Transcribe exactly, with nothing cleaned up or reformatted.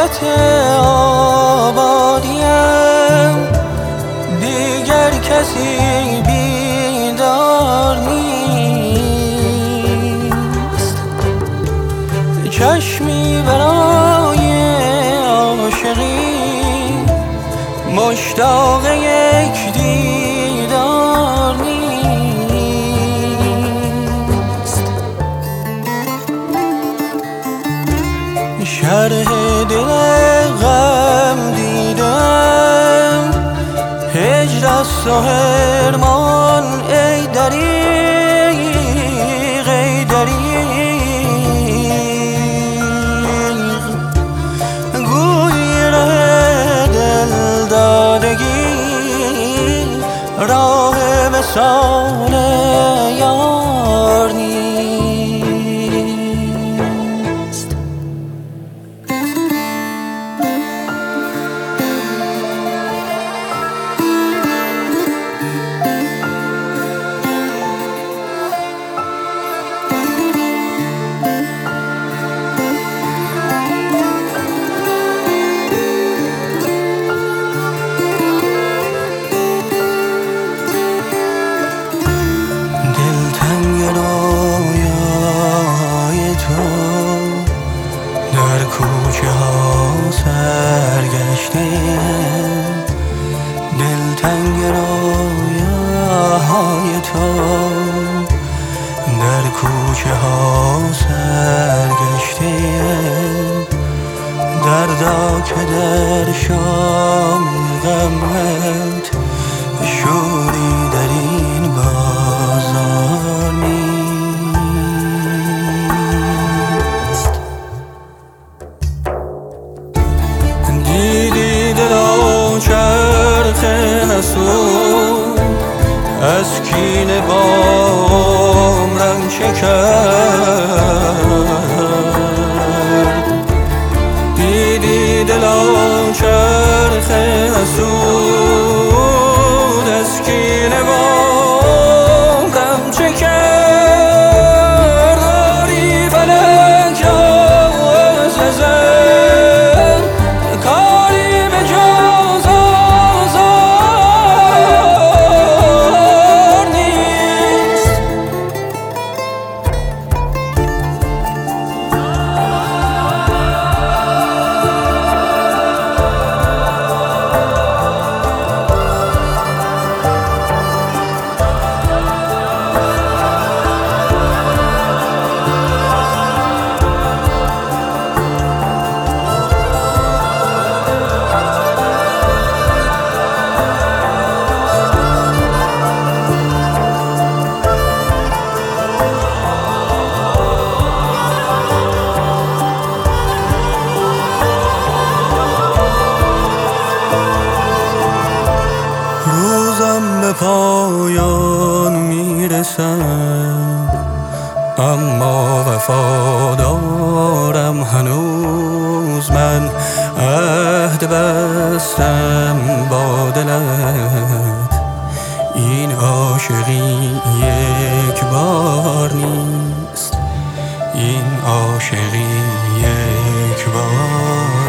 حیات آبادیم دیگر کسی بیدار نیست. چشمی برای عاشقی مشتاق یک دیدار نیست. شرح دل غم دیدم هجر است و حرمان ای دریغ ای دریغ. گویی ره دل دادگی راه وصال یار نیست. در کوچه ها سرگشته دلتنگ رویاهای تو، در کوچه ها سرگشته دردا که در شام غمت شوری در این بازار نیست. دیدی دلا چرخ حسود از کینه با عمرم چه کرد. دیدی دلا چرخ حسود از کینه با عمرم چه کرد. آری فلک از ازل کاری به جز آزار نیست. روزم به پایان میرسم اما وفادارم هنوز. من عهد بستم با دلت این عاشقی یک بار نیست. این عاشقی یک بار